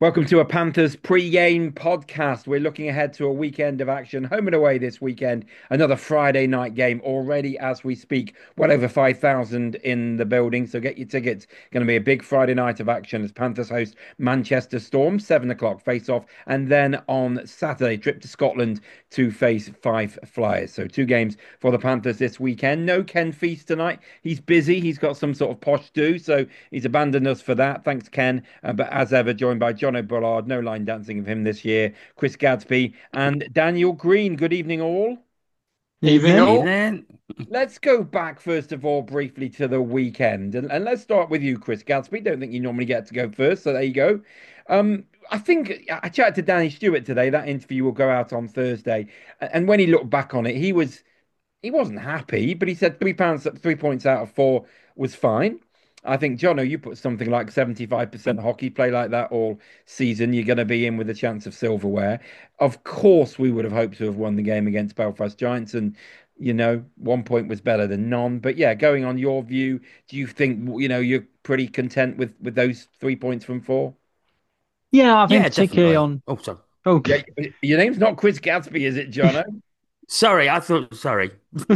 Welcome to a Panthers pre-game podcast. We're looking ahead to a weekend of action, home and away this weekend. Another Friday night game already as we speak. Well over 5,000 in the building, so get your tickets. Going to be a big Friday night of action as Panthers host Manchester Storm, 7 o'clock face-off, and then on Saturday, trip to Scotland to face Fife Flyers. So two games for the Panthers this weekend. No Ken Feast tonight. He's busy. He's got some sort of posh do, so he's abandoned us for that. Thanks, Ken. But as ever, joined by John O'Bullard. No line dancing of him this year. Chris Gadsby and Daniel Green. Good evening, all. Evening Evening. all. Evening. Let's go back first of all briefly to the weekend, and let's start with you, Chris Gadsby. Don't think you normally get to go first, so there you go. I think I chatted to Danny Stewart today. That interview will go out on Thursday, and when he looked back on it, he wasn't happy, but he said 3 pounds, 3 points out of four was fine. I think, Jono, you put something like 75% hockey play like that all season. You're going to be in with a chance of silverware. Of course, we would have hoped to have won the game against Belfast Giants, and 1 point was better than none. But yeah, going on your view, do you think you're pretty content with those 3 points from four? Yeah, I think Yeah, particularly definitely. on. Oh, sorry. Oh, Yeah, your name's not Chris Gadsby, is it, Jono? Sorry, I thought. Sorry.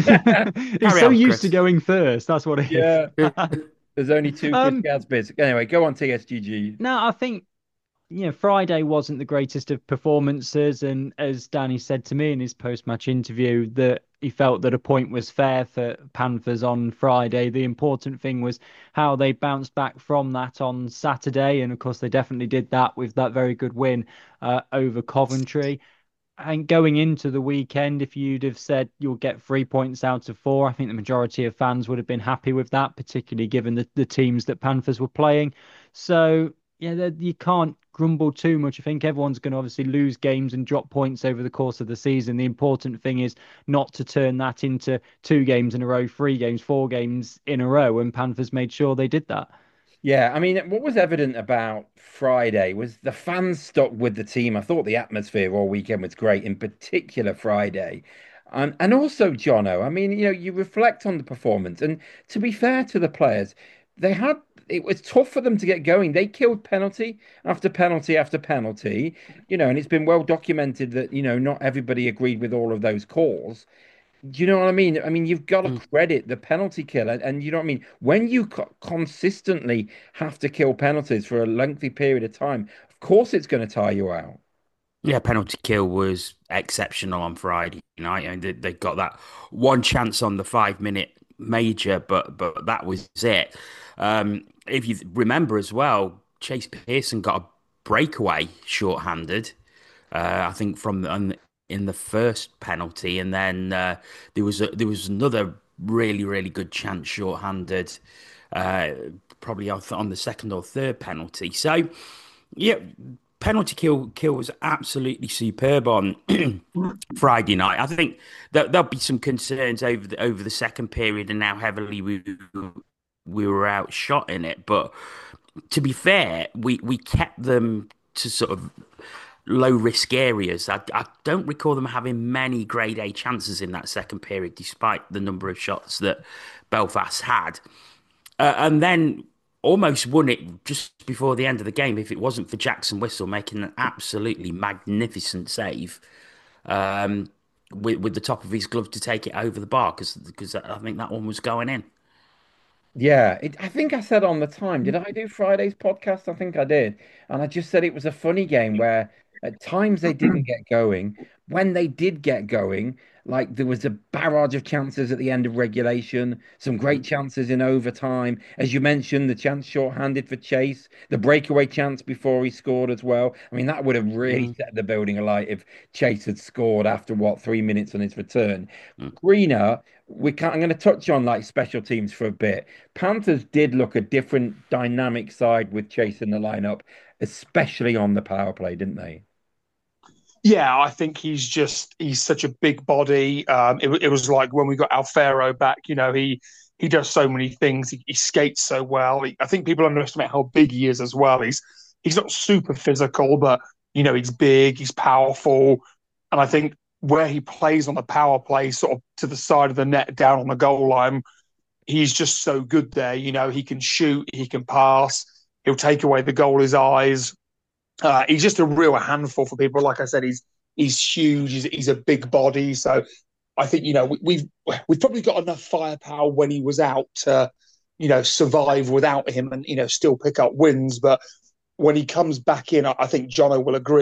he's Carry so on, used to Chris. going first. That's what it is. Yeah, there's only two Chris um, Gadsbys. Anyway, go on TSGG. no, I think Friday wasn't the greatest of performances, and as Danny said to me in his post-match interview, that he felt that a point was fair for Panthers on Friday. The important thing was how they bounced back from that on Saturday, and of course they definitely did that with that very good win over Coventry. And going into the weekend, if you'd have said you'll get 3 points out of four, I think the majority of fans would have been happy with that, particularly given the teams that Panthers were playing. So, yeah, you can't grumble too much. I think everyone's going to obviously lose games and drop points over the course of the season. The important thing is not to turn that into 2 games in a row, 3 games, 4 games in a row. And Panthers made sure they did that. Yeah, I mean, what was evident about Friday was the fans stuck with the team. I thought the atmosphere all weekend was great, in particular Friday. And also, Jono, I mean, you reflect on the performance, and to be fair to the players, it was tough for them to get going. They killed penalty after penalty after penalty, and it's been well documented that, not everybody agreed with all of those calls. Do you know what I mean? I mean, you've got to Mm. credit the penalty kill, and you know what I mean? When you consistently have to kill penalties for a lengthy period of time, of course it's going to tire you out. Yeah, penalty kill was exceptional on Friday night. And they got that one chance on the 5 minute major, but that was it. If you remember as well, Chase Pearson got a breakaway short-handed. I think in the first penalty, and then there was another really good chance short-handed, uh, probably on the second or third penalty. So yeah, penalty kill was absolutely superb on Friday night. I think that there'll be some concerns over the second period and how heavily we were outshot in it, but to be fair, we kept them to sort of low risk areas. I don't recall them having many grade A chances in that second period, despite the number of shots that Belfast had. And then almost won it just before the end of the game if it wasn't for Jackson Whistle making an absolutely magnificent save with the top of his glove to take it over the bar because I think that one was going in. Yeah, I think I said on the time, did I do Friday's podcast? I think I did. And I just said it was a funny game where at times they didn't get going. When they did get going, like there was a barrage of chances at the end of regulation, some great chances in overtime. As you mentioned, the chance shorthanded for Chase, the breakaway chance before he scored as well. I mean, that would have really Mm, set the building alight if Chase had scored after what, 3 minutes on his return. mm. Greener, I'm going to touch on like special teams for a bit. Panthers did look a different dynamic side with Chase in the lineup, especially on the power play, didn't they? Yeah, I think he's such a big body. It was like when we got Alfaro back. He does so many things. He skates so well. I think people underestimate how big he is as well. He's not super physical, but he's big. He's powerful, and I think where he plays on the power play, sort of to the side of the net, down on the goal line, he's just so good there. He can shoot. He can pass. He'll take away the goalie's eyes. He's just a real handful for people. Like I said, he's huge. He's a big body. So I think we've probably got enough firepower when he was out to survive without him and still pick up wins. But when he comes back in, I think Jono will agree.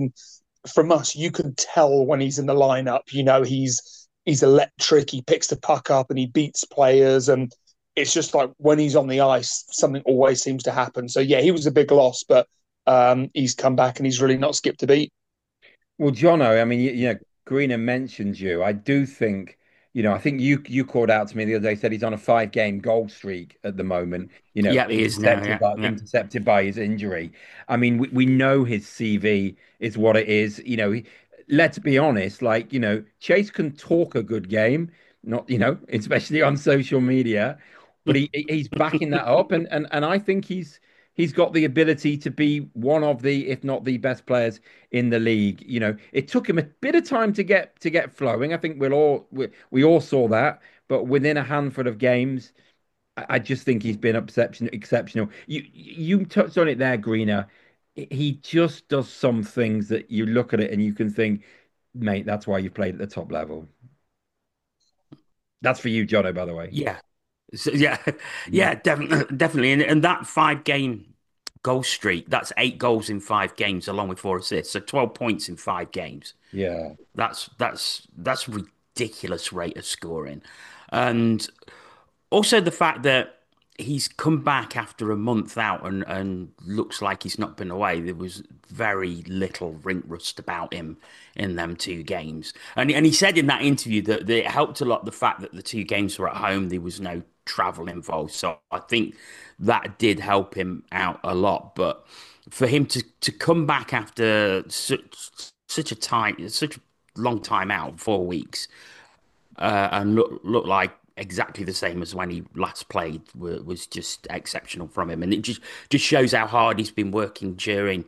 You can tell when he's in the lineup. He's electric. He picks the puck up and he beats players. And it's just like when he's on the ice, something always seems to happen. So yeah, he was a big loss, but he's come back and he's really not skipped a beat. Well, Jono, I mean, Greener mentioned you. I do think, I think you called out to me the other day, said he's on a 5-game goal streak at the moment, Yeah, he is now. intercepted by his injury. I mean, we know his CV is what it is. Let's be honest, like, Chase can talk a good game, not, especially on social media, but he's backing that up. And I think he's got the ability to be one of the, if not the best players in the league. It took him a bit of time to get flowing. I think we all saw that, but within a handful of games, I just think he's been exceptional. You touched on it there, Greener. He just does some things that you look at it and you can think, mate, that's why you've played at the top level. That's for you, Jono, by the way. Yeah. So, yeah, yeah, definitely. And that 5-game goal streak, that's 8 goals in 5 games, along with 4 assists. So 12 points in 5 games. Yeah. That's ridiculous rate of scoring. And also the fact that he's come back after a month out and looks like he's not been away. There was very little rink rust about him in them 2 games. And he said in that interview that it helped a lot the fact that the 2 games were at home. There was no travel involved. So I think that did help him out a lot. But for him to come back after such a long time out, 4 weeks, and look like exactly the same as when he last played was just exceptional from him, and it just shows how hard he's been working during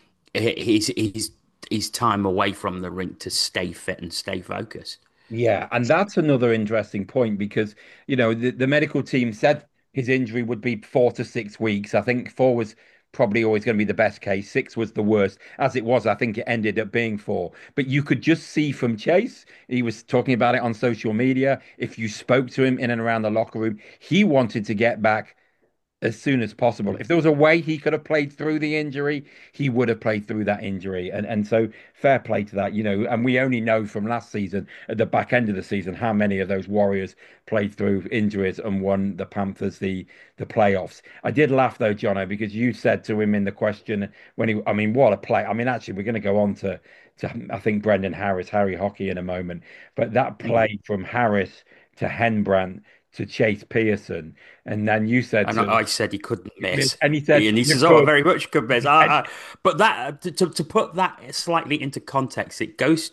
his time away from the rink to stay fit and stay focused. Yeah, and that's another interesting point because, the medical team said his injury would be 4 to 6 weeks. I think 4 was probably always going to be the best case. 6 was the worst. As it was, I think it ended up being 4. But you could just see from Chase, he was talking about it on social media. If you spoke to him in and around the locker room, he wanted to get back as soon as possible. If there was a way he could have played through the injury, he would have played through that injury. And so fair play to that, and we only know from last season, at the back end of the season, how many of those Warriors played through injuries and won the Panthers the playoffs. I did laugh though, Jono, because you said to him in the question I mean, what a play. I mean, actually, we're going to go on to I think Brendan Harris, Harry Hockey in a moment, but that play from Harris to Henbrand to Chase Pearson. And then you said And I said he couldn't miss. And he said, and he says, "Oh, very much could miss." But that to put that slightly into context,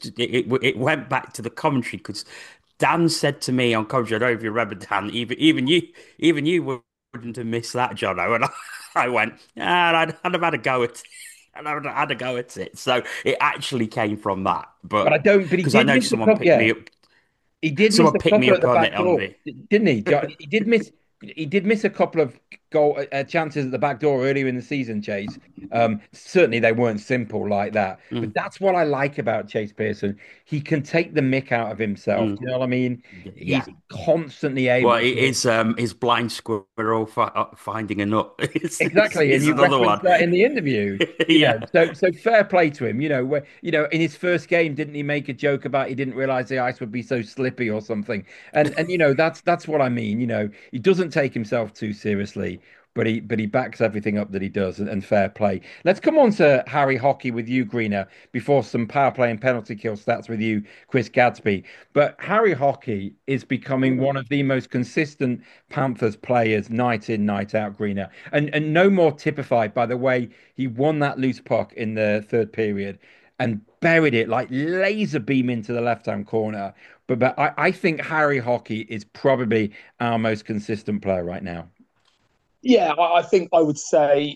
it went back to the commentary because Dan said to me on commentary, I don't know if you remember, Dan, even you wouldn't have missed that, Jono. And I went, yeah, I'd have had a go at. And I had a go at it, so it actually came from that. But I don't. But he because did I know miss someone picked me up. He did miss Someone a picked me couple at up the on back it on door, the. didn't he? He did miss. He did miss a couple of goal chances at the back door earlier in the season, Chase. Certainly they weren't simple like that. But Mm, that's what I like about Chase Pearson. He can take the mick out of himself. mm, You know what I mean? yeah. He's constantly Well, able it to. is blind squirrel finding a nut. Exactly, and It's you another referenced one. that in the interview. Yeah. So fair play to him. Where in his first game, didn't he make a joke about he didn't realize the ice would be so slippy or something? And that's what I mean. He doesn't take himself too seriously, but he backs everything up that he does, and fair play. Let's come on to Harry Hockey with you, Greener, before some power play and penalty kill stats with you, Chris Gadsby. But Harry Hockey is becoming one of the most consistent Panthers players night in, night out, Greener. And no more typified by the way he won that loose puck in the third period and buried it like laser beam into the left-hand corner. But I think Harry Hockey is probably our most consistent player right now. Yeah, I think I would say,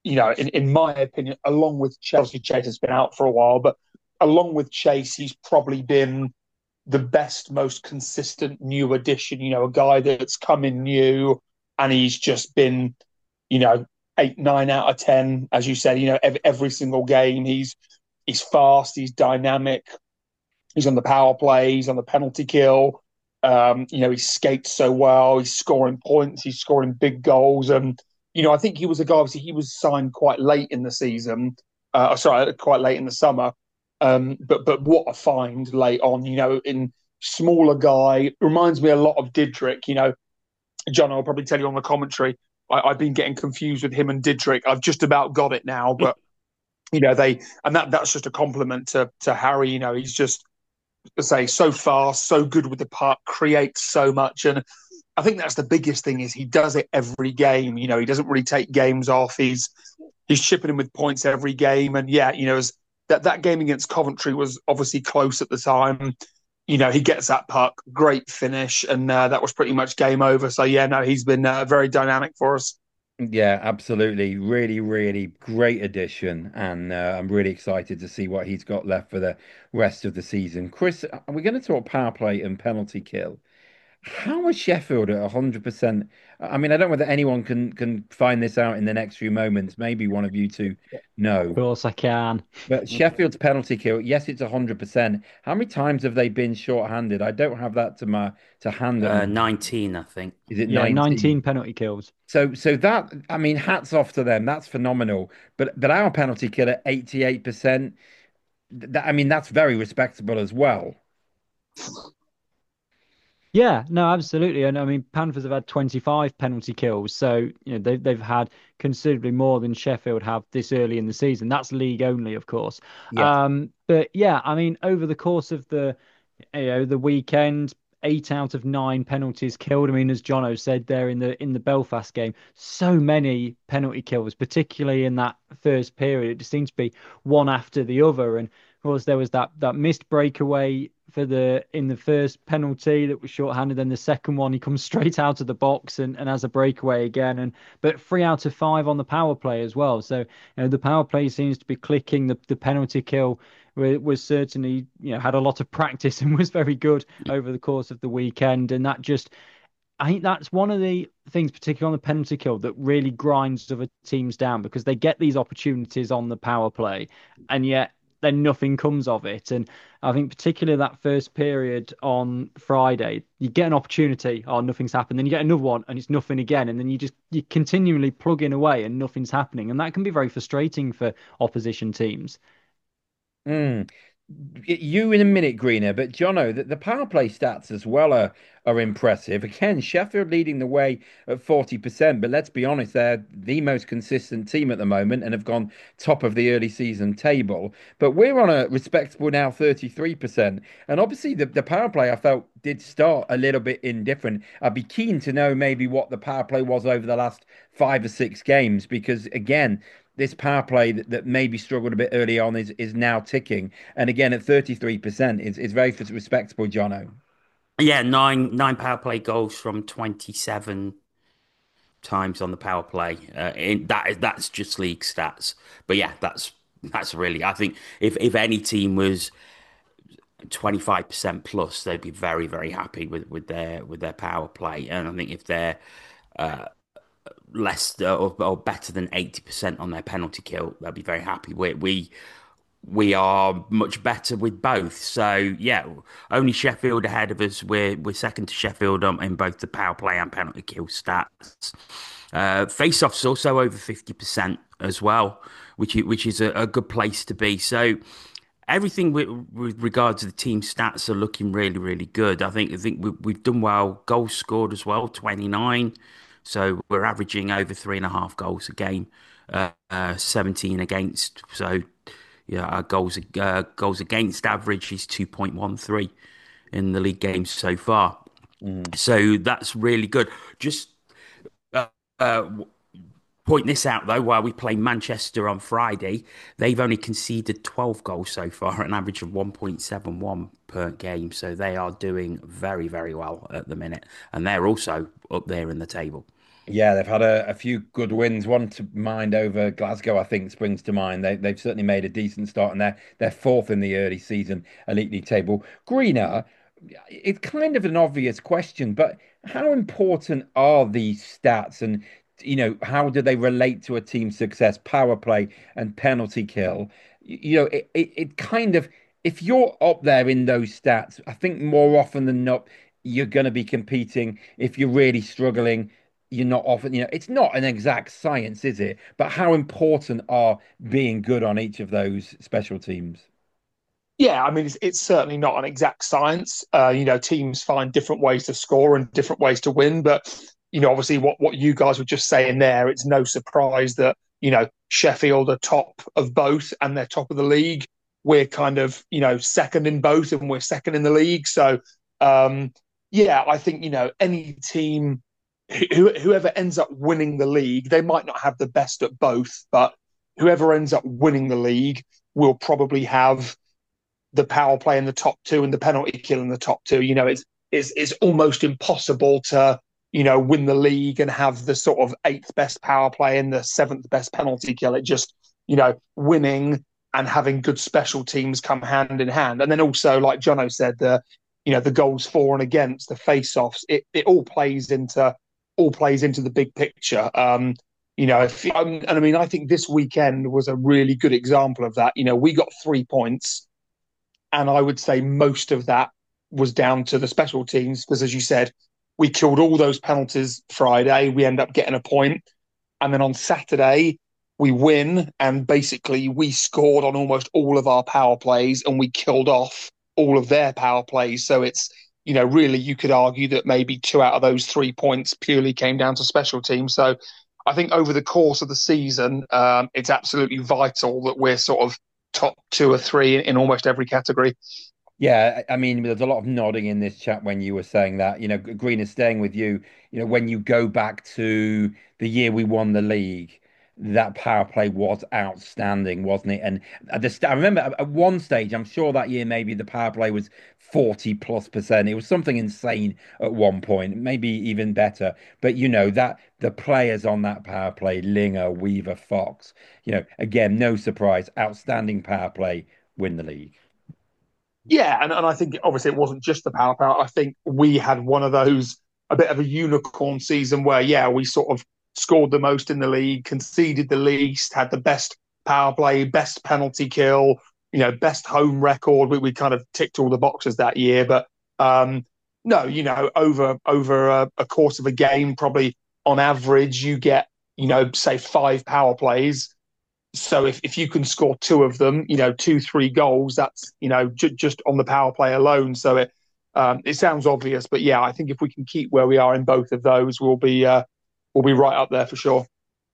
in my opinion, along with Chelsea, Chase has been out for a while, but along with Chase, he's probably been the best, most consistent new addition, a guy that's come in new and he's just been, you know, eight, 9 out of 10, as you said. Every single game, he's fast, he's dynamic, he's on the power play, he's on the penalty kill. He skates so well, he's scoring points, he's scoring big goals, and I think he was a guy. Obviously, he was signed quite late in the season. Sorry, quite late in the summer. But what a find late on. In smaller guy, reminds me a lot of Didrik. John, I'll probably tell you on the commentary. I've been getting confused with him and Didrik. I've just about got it now, but that's just a compliment to Harry. He's just say so fast, so good with the puck, creates so much, and I think that's the biggest thing is he does it every game. He doesn't really take games off. He's chipping in with points every game, and that game against Coventry was obviously close at the time. He gets that puck, great finish, and that was pretty much game over. So yeah, no, he's been very dynamic for us. Yeah, absolutely. Really, really great addition. And I'm really excited to see what he's got left for the rest of the season. Chris, we're going to talk power play and penalty kill. How is Sheffield at 100%? I mean, I don't know whether anyone can find this out in the next few moments. Maybe one of you two Of know. course I can. But Sheffield's penalty kill, yes, it's 100%. How many times have they been short-handed? I don't have that to hand at 19, I think. Is it Yeah, 19? 19 penalty kills. So that I mean, hats off to them. That's phenomenal. But our penalty kill at 88%, that I mean, that's very respectable as well. Yeah, no, absolutely. And I mean, Panthers have had 25 penalty kills, so they've had considerably more than Sheffield have this early in the season. That's league only, of course. Yes. But yeah, I mean, over the course of the weekend, 8 out of 9 penalties killed. I mean, as Jono said there in the Belfast game, so many penalty kills, particularly in that first period. It just seemed to be one after the other. And of course, there was that missed breakaway in the first penalty that was short-handed. Then the second one, he comes straight out of the box and has a breakaway again. But 3 out of 5 on the power play as well. So the power play seems to be clicking. The penalty kill was certainly had a lot of practice and was very good over the course of the weekend. And I think that's one of the things, particularly on the penalty kill, that really grinds other teams down because they get these opportunities on the power play, and yet then nothing comes of it. And I think particularly that first period on Friday, you get an opportunity, oh, nothing's happened. Then you get another one and it's nothing again. And then you continually plugging away and nothing's happening. And that can be very frustrating for opposition teams. Mm. You in a minute, Greener, but Jono, the power play stats as well are impressive. Again, Sheffield leading the way at 40%, but let's be honest, they're the most consistent team at the moment and have gone top of the early season table. But we're on a respectable now 33%. And obviously the power play I felt did start a little bit indifferent. I'd be keen to know maybe what the power play was over the last 5 or 6 games, because again, this power play that maybe struggled a bit early on is now ticking. And again, at 33% is very respectable, Jono. Yeah, nine power play goals from 27 times on the power play. That's just league stats. But yeah, that's really. I think if any team was 25% plus, they'd be very very happy with their power play. And I think if they're less or better than 80% on their penalty kill, they'll be very happy. We are much better with both. So yeah, only Sheffield ahead of us. We're second to Sheffield in both the power play and penalty kill stats. Face-offs also over 50% as well, which is a good place to be. So everything with regard to the team stats are looking really really good. I think we've done well. Goals scored as well, 29. So we're averaging over 3.5 goals a game, 17 against. So yeah, our goals against average is 2.13 in the league games so far. Mm. So that's really good. Just uh, uh, point this out though, while we play Manchester on Friday, they've only conceded 12 goals so far, an average of 1.71 per game. So they are doing very, very well at the minute, and they're also up there in the table. Yeah, they've had a few good wins. One to mind over Glasgow, I think, springs to mind. They've certainly made a decent start, and they're fourth in the early season Elite League table. Greener, it's kind of an obvious question, but how important are these stats? And how do they relate to a team's success, power play and penalty kill? It kind of, if you're up there in those stats, I think more often than not, you're going to be competing. If you're really struggling, you're not often, it's not an exact science, is it? But how important are being good on each of those special teams? Yeah, I mean, it's certainly not an exact science. Teams find different ways to score and different ways to win. But, obviously what you guys were just saying there, it's no surprise that, Sheffield are top of both and they're top of the league. We're kind of, second in both and we're second in the league. So, yeah, I think, any team, whoever ends up winning the league, they might not have the best at both, but whoever ends up winning the league will probably have the power play in the top two and the penalty kill in the top two. It's almost impossible to win the league and have the sort of eighth best power play and the seventh best penalty kill. It just winning and having good special teams come hand in hand. And then also, like Jono said, the goals for and against, the face-offs, it all plays into the big picture. And I mean, I think this weekend was a really good example of that. We got 3 points. And I would say most of that was down to the special teams because, as you said, we killed all those penalties Friday. We end up getting a point. And then on Saturday, we win. And basically, we scored on almost all of our power plays and we killed off all of their power plays. So it's, really, you could argue that maybe 2 out of those 3 points purely came down to special teams. So I think over the course of the season, it's absolutely vital that we're sort of top 2 or 3 in almost every category. Yeah, I mean, there's a lot of nodding in this chat when you were saying that. Green is staying with you. When you go back to the year we won the league, that power play was outstanding, wasn't it? And I remember at one stage, I'm sure that year maybe the power play was 40+%. It was something insane at one point, maybe even better. But that the players on that power play, Linger, Weaver, Fox, again, no surprise, outstanding power play, win the league. Yeah, and I think obviously it wasn't just the power play. I think we had one of those, a bit of a unicorn season where, yeah, we sort of scored the most in the league, conceded the least, had the best power play, best penalty kill, best home record. We kind of ticked all the boxes that year. But no, over a course of a game, probably on average, you get, say 5 power plays. So if you can score 2 of them, 2-3 goals, that's just on the power play alone. So it sounds obvious, but yeah, I think if we can keep where we are in both of those, we'll be right up there for sure.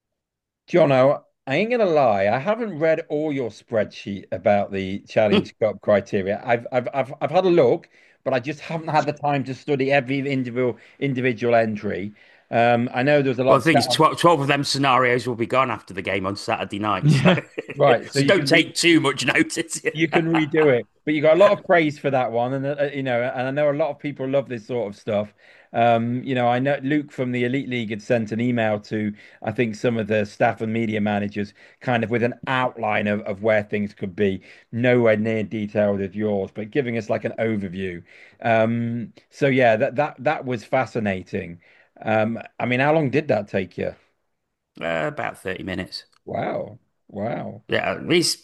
Jono, I ain't gonna lie, I haven't read all your spreadsheet about the Challenge Cup criteria. I've had a look, but I just haven't had the time to study every individual entry. I know there's a lot. Well, I think it's 12 of them scenarios will be gone after the game on Saturday night. So, right. So don't take too much notice. You can redo it, but you got a lot of praise for that one, and and I know a lot of people love this sort of stuff. I know Luke from the Elite League had sent an email to, I think, some of the staff and media managers, kind of with an outline of where things could be. Nowhere near detailed as yours, but giving us like an overview. So yeah, that was fascinating. I mean, how long did that take you? About 30 minutes. Wow. Wow. Yeah,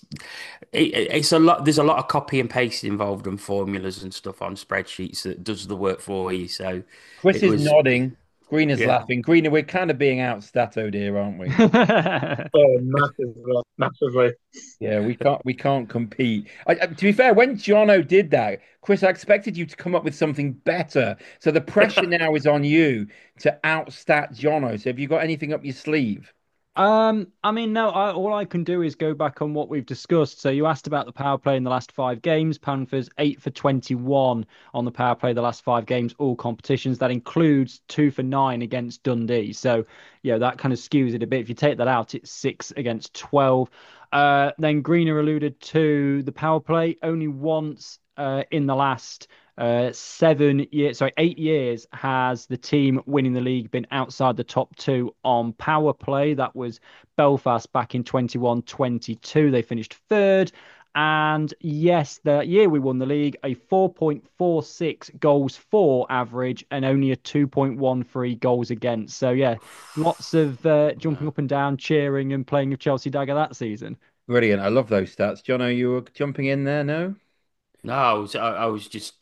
it's a lot. There's a lot of copy and paste involved and formulas and stuff on spreadsheets that does the work for you. So Chris it is was, nodding. Green is yeah. laughing. Green, we're kind of being outstatoed here, aren't we? Oh, massively, massively. Yeah, we can't compete. To be fair, when Jono did that, Chris, I expected you to come up with something better. So the pressure now is on you to outstat Jono. So have you got anything up your sleeve? I mean, no, all I can do is go back on what we've discussed. So you asked about the power play in the last 5 games. Panthers 8 for 21 on the power play the last 5 games, all competitions. That includes 2 for 9 against Dundee. So, yeah, that kind of skews it a bit. If you take that out, it's 6 against 12. Then Greener alluded to the power play only once in the last 8 years has the team winning the league been outside the top 2 on power play. That was Belfast back in 21-22. They finished 3rd. And yes, the year we won the league, a 4.46 goals for average and only a 2.13 goals against. So, yeah, lots of jumping up and down, cheering and playing with Chelsea Dagger that season. Brilliant. I love those stats. Jono, you were jumping in there, no? No, I was just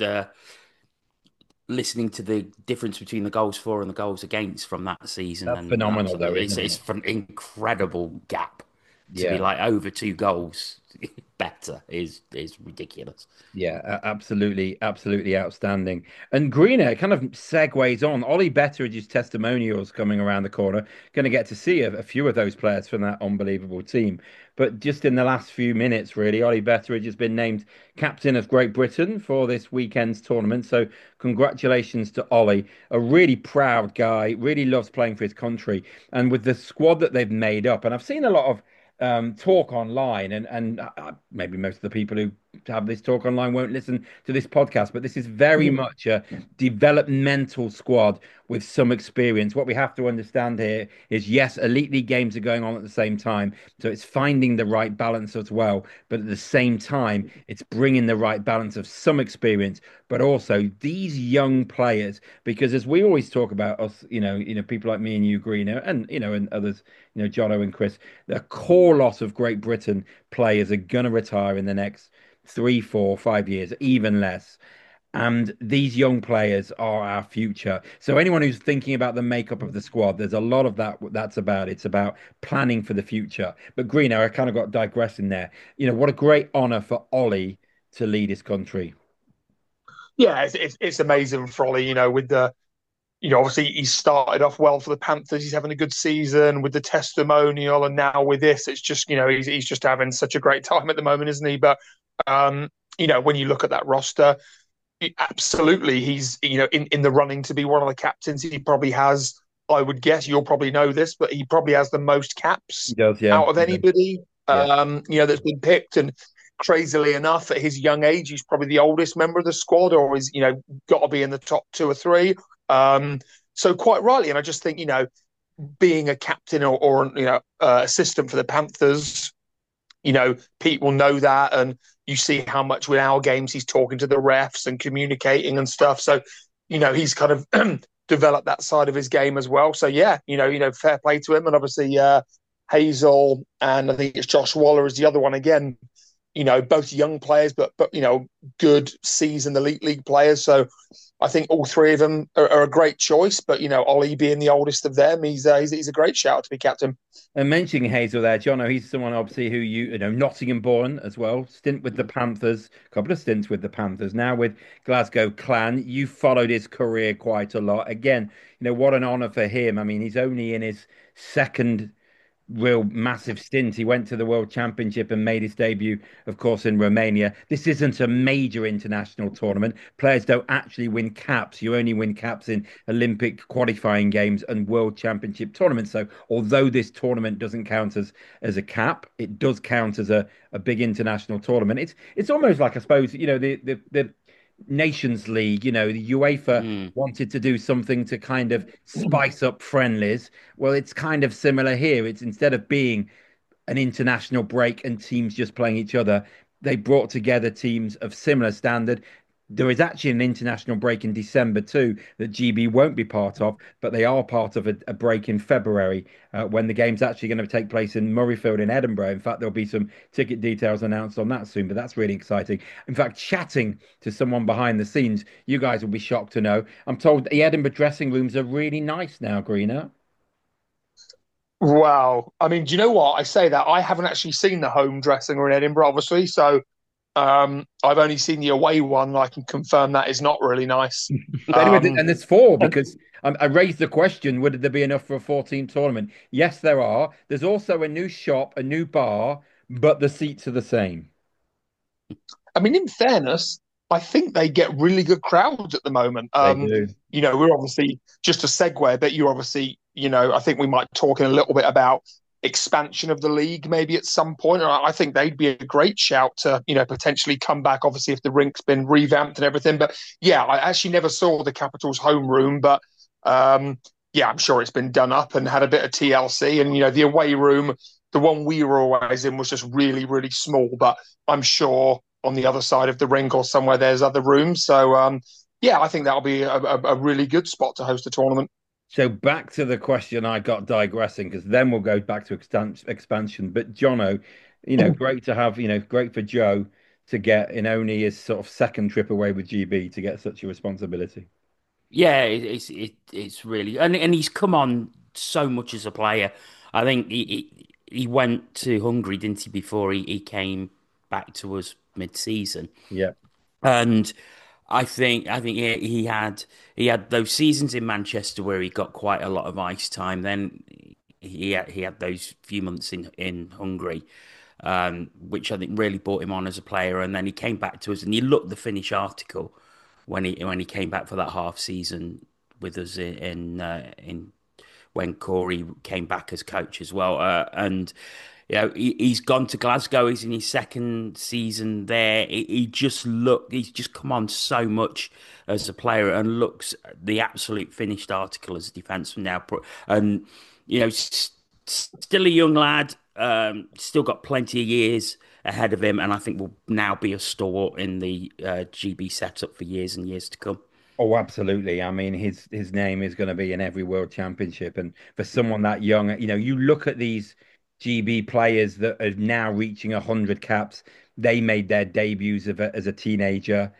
listening to the difference between the goals for and the goals against from that season, That's and phenomenal, though, absolutely, isn't it's it? an incredible gap to be Yeah. like over 2 goals better is ridiculous. Yeah, absolutely, absolutely outstanding. And Greener kind of segues on. Ollie Betteridge's testimonials coming around the corner. Going to get to see a few of those players from that unbelievable team. But just in the last few minutes, really, Ollie Betteridge has been named captain of Great Britain for this weekend's tournament. So congratulations to Ollie, a really proud guy, really loves playing for his country. And with the squad that they've made up, and I've seen a lot of talk online, and maybe most of the people who have this talk online won't listen to this podcast, but this is very much a developmental squad with some experience. What we have to understand here is yes, Elite League games are going on at the same time, so it's finding the right balance as well. But at the same time, it's bringing the right balance of some experience, but also these young players. Because as we always talk about us, people like me and you, Greener, and and others, Jono and Chris, the core lot of Great Britain players are going to retire in the next 3, 4, 5 years, even less. And these young players are our future. So anyone who's thinking about the makeup of the squad, there's a lot of that's about. It's about planning for the future. But Greener, I kind of got digressing there. What a great honor for Ollie to lead his country. Yeah, it's amazing for Ollie, with the obviously he started off well for the Panthers. He's having a good season with the testimonial, and now with this, it's just he's just having such a great time at the moment, isn't he? But when you look at that roster, absolutely, he's in the running to be one of the captains. He probably has, I would guess, you'll probably know this, but he probably has the most caps He does, yeah. out of anybody. Yeah. That's been picked, and crazily enough, at his young age, he's probably the oldest member of the squad, or he's got to be in the top 2 or 3. So quite rightly, and I just think being a captain or assistant for the Panthers, people know that, and you see how much with our games he's talking to the refs and communicating and stuff. So he's kind of developed that side of his game as well. So yeah, fair play to him, and obviously Hazel and I think it's Josh Waller is the other one again. Both young players, but good seasoned elite league players. So I think all three of them are a great choice. But Ollie being the oldest of them, he's a great shout to be captain. And mentioning Hazel there, Jono, he's someone obviously who Nottingham born as well, stint with the Panthers, couple of stints with the Panthers, now with Glasgow Clan. You followed his career quite a lot. Again, what an honour for him. I mean, he's only in his second real massive stint. He went to the World Championship and made his debut, of course, in Romania. This isn't a major international tournament. Players don't actually win caps. You only win caps in Olympic qualifying games and World Championship tournaments. So although this tournament doesn't count as a cap, it does count as a big international tournament. It's almost like, I suppose, the Nations League, the UEFA wanted to do something to kind of spice up friendlies. Well, it's kind of similar here. It's instead of being an international break and teams just playing each other, they brought together teams of similar standard. There is actually an international break in December too that GB won't be part of, but they are part of a break in February when the game's actually going to take place in Murrayfield in Edinburgh. In fact, there'll be some ticket details announced on that soon, but that's really exciting. In fact, chatting to someone behind the scenes, you guys will be shocked to know. I'm told the Edinburgh dressing rooms are really nice now, Greener. Wow. I mean, do you know what? I say that I haven't actually seen the home dressing room in Edinburgh, obviously. So I've only seen the away one. I can confirm that is not really nice. But anyway, and there's four because I raised the question, would there be enough for a 14 tournament? Yes, there are. There's also a new shop, a new bar, but the seats are the same. I mean, in fairness, I think they get really good crowds at the moment. They do. We're obviously just a segue, but you're obviously, I think we might talk in a little bit about expansion of the league maybe at some point. I think they'd be a great shout to, potentially come back, obviously, if the rink's been revamped and everything. But yeah, I actually never saw the Capitals home room, but yeah, I'm sure it's been done up and had a bit of TLC. And, the away room, the one we were always in was just really, really small. But I'm sure on the other side of the rink or somewhere there's other rooms. So yeah, I think that'll be a really good spot to host a tournament. So back to the question, I got digressing because then we'll go back to expansion. But Jono, great to have, great for Joe to get in only his sort of second trip away with GB to get such a responsibility. Yeah, it's really and he's come on so much as a player. I think he went to Hungary, didn't he, before he came back to us mid-season. Yeah. And I think he had those seasons in Manchester where he got quite a lot of ice time. Then he had those few months in Hungary, which I think really brought him on as a player. And then he came back to us, and you look the Finnish article when he came back for that half season with us in when Corey came back as coach as well. And he's gone to Glasgow. He's in his second season there. He's just come on so much as a player and looks the absolute finished article as a defenseman now. And still a young lad. Still got plenty of years ahead of him, and I think will now be a stalwart in the GB setup for years and years to come. Oh, absolutely. I mean, his name is going to be in every world championship. And for someone that young, you look at these GB players that are now reaching 100 caps. They made their debuts as a teenager.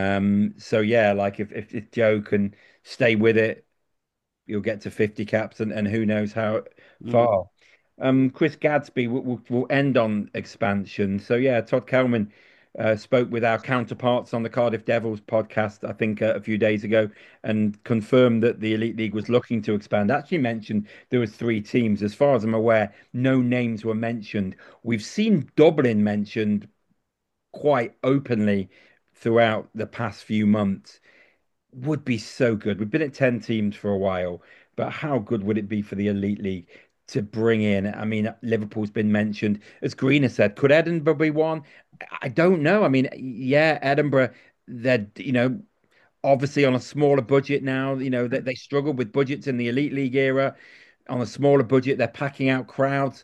So yeah, like if Joe can stay with it, you'll get to 50 caps and who knows how Mm. far. Chris Gadsby will end on expansion. So yeah, Todd Kelman spoke with our counterparts on the Cardiff Devils podcast, I think a few days ago, and confirmed that the Elite League was looking to expand. Actually mentioned there was three teams. As far as I'm aware, no names were mentioned. We've seen Dublin mentioned quite openly throughout the past few months. Would be so good. We've been at 10 teams for a while, but how good would it be for the Elite League to bring in? I mean, Liverpool's been mentioned. As Greener said, could Edinburgh be one? I don't know. I mean, yeah, Edinburgh, they're, obviously on a smaller budget now. They struggled with budgets in the Elite League era. On a smaller budget, they're packing out crowds.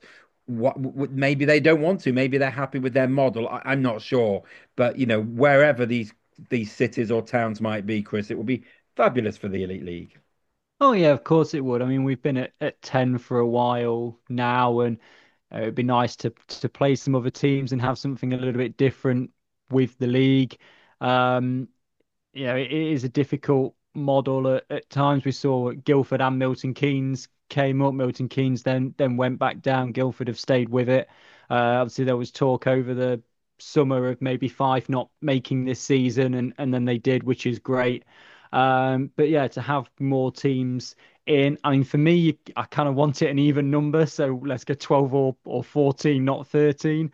Maybe they don't want to. Maybe they're happy with their model. I'm not sure, but wherever these cities or towns might be, Chris, it will be fabulous for the Elite League. Oh yeah, of course it would. I mean, we've been at 10 for a while now, and it'd be nice to play some other teams and have something a little bit different with the league. Um, it is a difficult model at times. We saw Guildford and Milton Keynes came up. Milton Keynes then went back down. Guildford have stayed with it. Obviously, there was talk over the summer of maybe Fife not making this season, and then they did, which is great. But yeah, to have more teams in, I mean, for me, I kind of want it an even number. So let's go 12 or 14, not 13.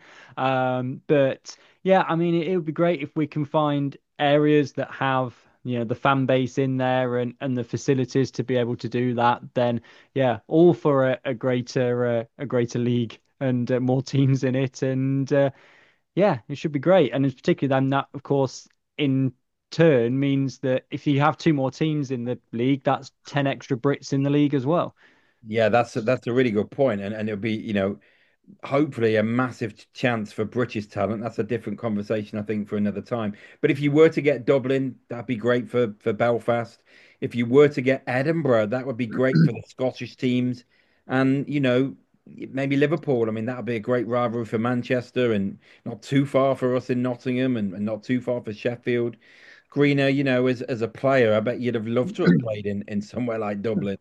But yeah, I mean, it would be great if we can find areas that have the fan base in there and the facilities to be able to do that. Then yeah, all for a greater league and more teams in it. And yeah, it should be great. And in particular, then that of course in turn means that if you have two more teams in the league, that's 10 extra Brits in the league as well. Yeah, that's a really good point, and it'll be hopefully a massive chance for British talent. That's a different conversation, I think, for another time. But if you were to get Dublin, that'd be great for Belfast. If you were to get Edinburgh, that would be great for the Scottish teams, and maybe Liverpool. I mean, that would be a great rivalry for Manchester, and not too far for us in Nottingham, and not too far for Sheffield. Greener, as a player, I bet you'd have loved to have played in somewhere like Dublin.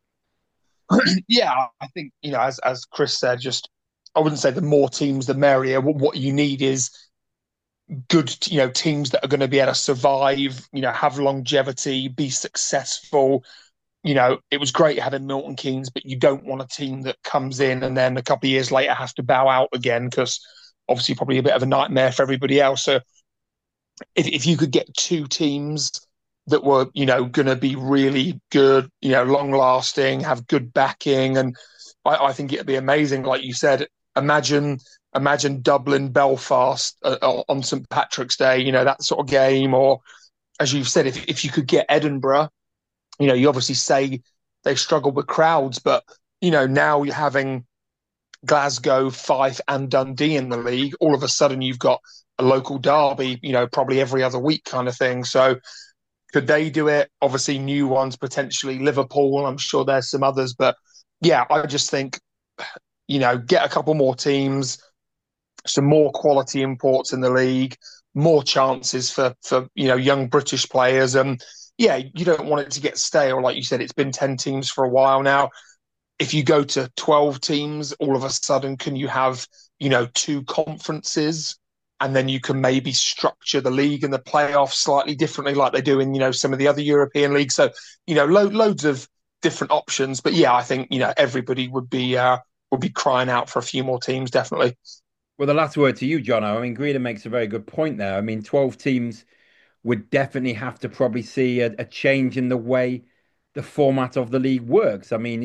Yeah, I think as Chris said, just I wouldn't say the more teams the merrier. What you need is good teams that are going to be able to survive, have longevity, be successful. It was great having Milton Keynes, but you don't want a team that comes in and then a couple of years later has to bow out again, because obviously probably a bit of a nightmare for everybody else. So if you could get two teams that were going to be really good, long lasting, have good backing, and I think it'd be amazing. Like you said, imagine Dublin, Belfast on St Patrick's Day, that sort of game. Or as you've said, if you could get Edinburgh, you obviously say they struggle with crowds, but now you're having Glasgow, Fife, and Dundee in the league, all of a sudden you've got a local derby, probably every other week kind of thing. So could they do it? Obviously, new ones potentially Liverpool. I'm sure there's some others, but yeah, I just think get a couple more teams, some more quality imports in the league, more chances for young British players, and yeah, you don't want it to get stale. Like you said, it's been 10 teams for a while now. If you go to 12 teams, all of a sudden, can you have two conferences? And then you can maybe structure the league and the playoffs slightly differently, like they do in some of the other European leagues. So loads of different options. But yeah, I think everybody would be crying out for a few more teams, definitely. Well, the last word to you, Jono. I mean, Greener makes a very good point there. I mean, 12 teams would definitely have to probably see a change in the way the format of the league works. I mean,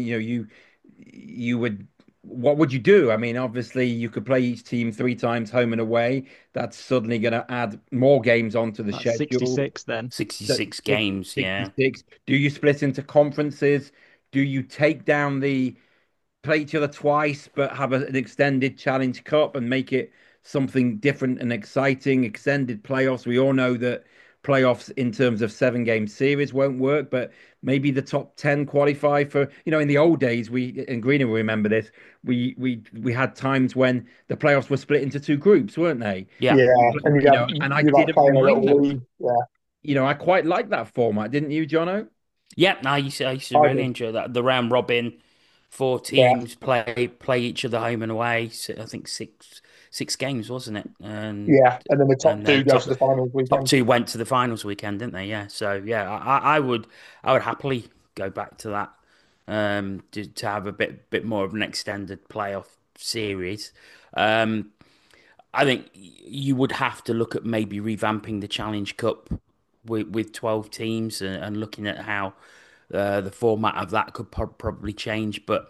you would what would you do? I mean, obviously you could play each team three times home and away. That's suddenly going to add more games onto the That's schedule. 66 then. 66 games, yeah. 66. Do you split into conferences? Do you take down the play each other twice, but have an extended Challenge Cup and make it something different and exciting. Extended playoffs. We all know that playoffs in terms of 7 game series won't work, but maybe the top 10 qualify for, in the old days, we and Greener will remember this. We had times when the playoffs were split into two groups, weren't they? Yeah. Yeah, and And I you like didn't playing a mind little that. league. Yeah, I quite like that format, didn't you, Jono? Yeah, no, I used to I really did. enjoy that. The round robin, four Yeah, teams play each other home and away. So I think six games, wasn't it? And yeah, and then the top and two then go top to the finals top weekend. two went to the finals weekend, didn't they? Yeah. So yeah, I would happily go back to that. To have a bit more of an extended playoff series. Um, I think you would have to look at maybe revamping the Challenge Cup with 12 teams and looking at how the format of that could probably change. But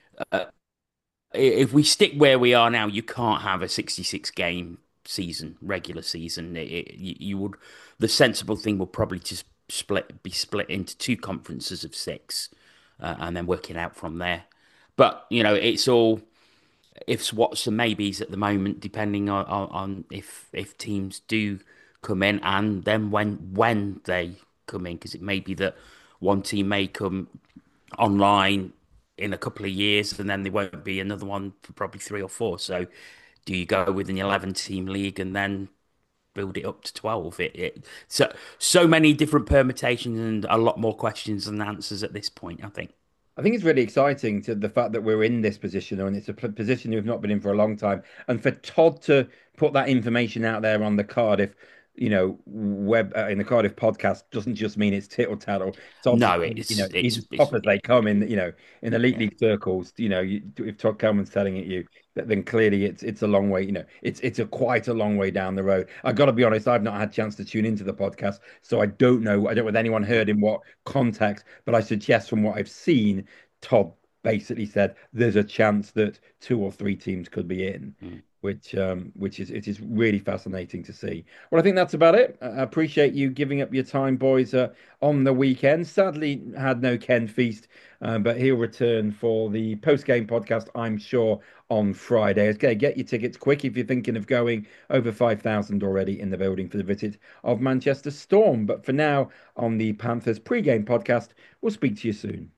if we stick where we are now, you can't have a 66 game season, regular season. You would, the sensible thing would probably just be split into two conferences of six, and then working out from there. But it's all ifs, whats, and maybes at the moment, depending on if teams do come in, and then when they come in, because it may be that one team may come online in a couple of years, and then there won't be another one for probably 3 or 4. So, do you go with an 11 team league and then build it up to 12? So many different permutations and a lot more questions than answers at this point, I think. I think it's really exciting to the fact that we're in this position, and it's a position we've not been in for a long time. And for Todd to put that information out there on the Cardiff, web in the Cardiff podcast doesn't just mean it's tittle tattle. It's No, obviously, it's he's it's as it's top as they come in elite yeah. league circles. If Todd Coleman's telling it you, then clearly it's a long way. It's a quite a long way down the road. I got to be honest, I've not had a chance to tune into the podcast, so I don't know. I don't know if anyone heard in what context, but I suggest from what I've seen, Todd basically said there's a chance that 2 or 3 teams could be in, Mm. which is it is really fascinating to see. Well, I think that's about it. I appreciate you giving up your time, boys, on the weekend. Sadly, had no Ken Feast, but he'll return for the post-game podcast, I'm sure, on Friday. Okay, get your tickets quick if you're thinking of going. Over 5,000 already in the building for the visit of Manchester Storm. But for now, on the Panthers pre-game podcast, we'll speak to you soon.